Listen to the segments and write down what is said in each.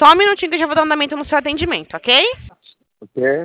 Só um minutinho que eu já vou dar andamento no seu atendimento, ok? Ok.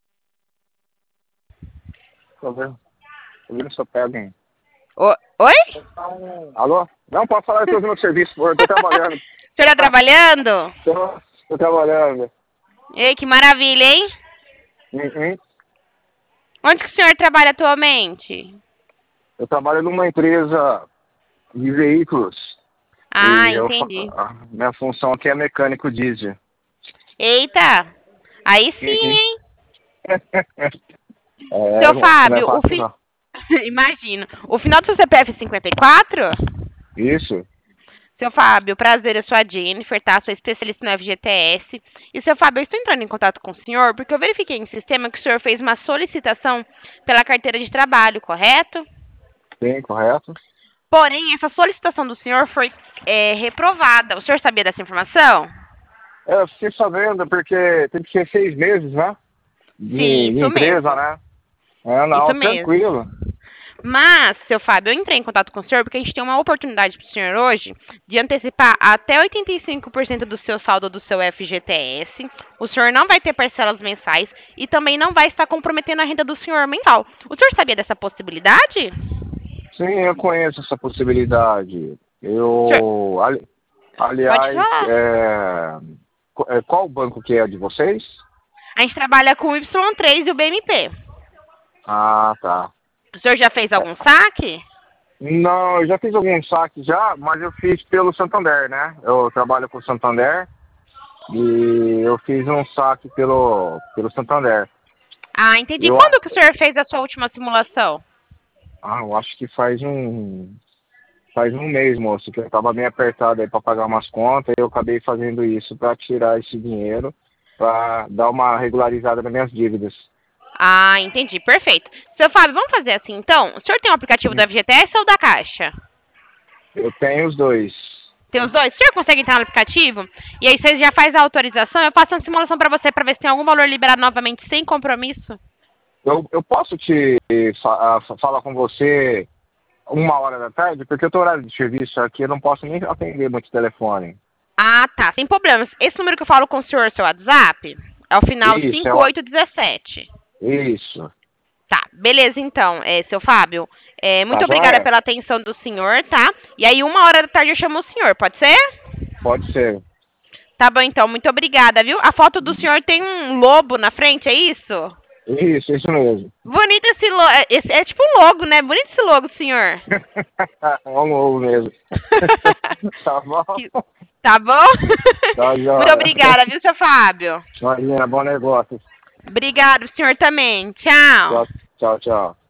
Tô vendo se eu pego, hein? Oi? Alô? Não, pode falar que eu tô no serviço, eu tô trabalhando. O senhor tá trabalhando? Tô trabalhando. Ei, que maravilha, hein? Uhum. Onde que o senhor trabalha atualmente? Eu trabalho numa empresa de veículos. Ah, E entendi. a minha função aqui é mecânico diesel. Eita! Aí sim, Uhum. hein? É, Seu moço, não é Fábio, fácil não. Imagino. O final do seu CPF é 54? Isso? Seu Fábio, prazer, eu sou a Jennifer, tá? Sou especialista no FGTS. E, seu Fábio, eu estou entrando em contato com o senhor porque eu verifiquei em sistema que o senhor fez uma solicitação pela carteira de trabalho, correto? Sim, correto? Porém, essa solicitação do senhor foi reprovada. O senhor sabia dessa informação? Eu fiquei sabendo porque tem que ser 6 meses, né? Sim, De isso empresa, mesmo. né? É, Isso não, mesmo. tranquilo. Mas, seu Fábio, eu entrei em contato com o senhor porque a gente tem uma oportunidade para o senhor hoje de antecipar até 85% do seu saldo do seu FGTS. O senhor não vai ter parcelas mensais e também não vai estar comprometendo a renda do senhor mensal. O senhor sabia dessa possibilidade? Sim, eu conheço essa possibilidade. Senhor, pode Aliás, falar. qual banco que é de vocês? A gente trabalha com o Y3 e o BMP. Ah, tá. O senhor já fez algum saque? Não, eu já fiz algum saque já, mas eu fiz pelo Santander, né? Eu trabalho com o Santander e eu fiz um saque pelo Santander. Ah, entendi. Eu, Quando que o senhor fez a sua última simulação? eu acho que faz um mês, moço, que eu tava bem apertado aí para pagar umas contas e eu acabei fazendo isso para tirar esse dinheiro, para dar uma regularizada nas minhas dívidas. Ah, entendi. Perfeito. Seu Fábio, vamos fazer assim então? O senhor tem um aplicativo do FGTS ou da Caixa? Eu tenho os dois. Tem os dois? O senhor consegue entrar no aplicativo? E aí você já faz a autorização, eu faço uma simulação para você para ver se tem algum valor liberado novamente sem compromisso? Eu posso falar com você 1 hora da tarde? Porque eu tô horário de serviço aqui, eu não posso nem atender muito telefone. Ah, tá. Sem problemas. Esse número que eu falo com o senhor, seu WhatsApp, é o final Isso, 5817. isso. Tá, beleza então, seu Fábio. Tá Muito obrigada joia? pela atenção do senhor, tá? E aí, 1 hora da tarde eu chamo o senhor, pode ser? Pode ser. Tá bom então, muito obrigada, viu? A foto do senhor tem um lobo na frente, é isso? Isso mesmo. Bonito esse logo. É tipo um logo, né? Bonito esse logo, senhor. É um novo mesmo. Tá bom? Tá bom? Tá Muito joia. obrigada, viu, seu Fábio? Imagina, bom negócio. Obrigado, senhor também. Tchau. Tchau, tchau, tchau.